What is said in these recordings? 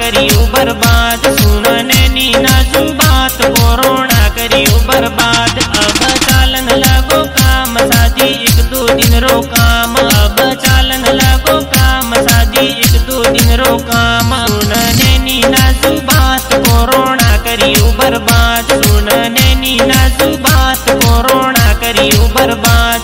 करियो बर्बाद। सुन नैनी नाजू बात कोरोना करियो बर्बाद। अब चालन लगो काम शादी एक दो दिन रो काम। अब चालन लगो काम शादी एक दो दिन रो काम। सुन नैनी नाजू बात कोरोना करियो बर्बाद। सुन नैनी नाजू बात कोरोना करियो बर्बाद।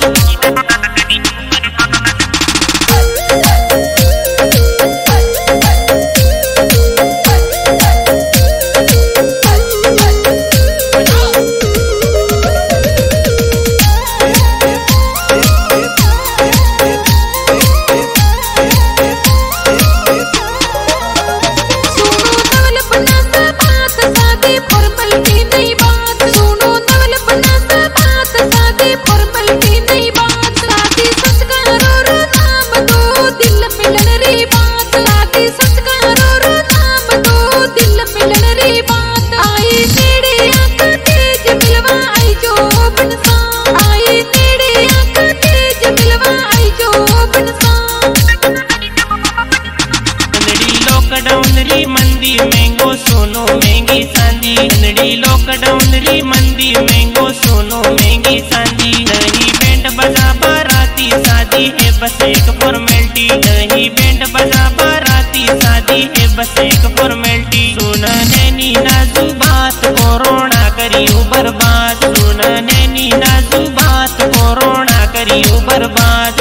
महंगो सोनो महंगी चांदी। लॉकडाउन री मंदी महंगो सोनो महंगी चांदी। नहीं बैंड बजा बाराती शादी है बस एक फॉर्मेलिटी। नहीं बैंड बजा बाराती शादी है बस एक फॉर्मेलिटी। सुन नैनी नाजू बात कोरोना करियो बर्बाद। सुन नैनी नाजू बात कोरोना करियो बर्बाद।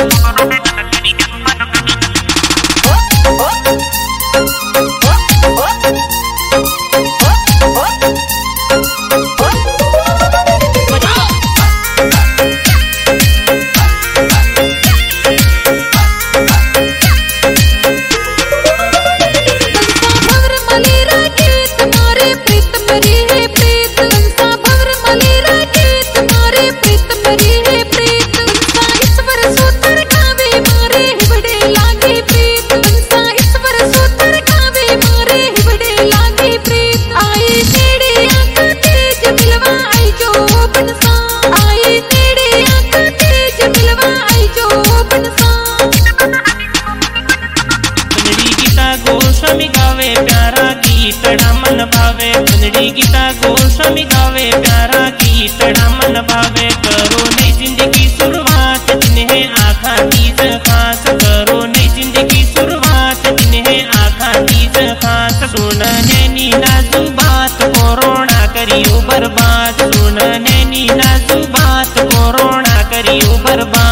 गोस्वामी गावे प्यारा गीत मन भावे। बंदड़ी गीता गोस्वामी गावे प्यारा गीत मन भावे। करो नई जिंदगी शुरुआत जिन्हें आखा तीज खास। करो नई जिंदगी शुरुआत जिन्हें आखा तीज खास। सुन नैनी नाजू बात कोरोना करियो बर्बाद। सुन नैनी नाजू बात कोरोना करियो बर्बाद।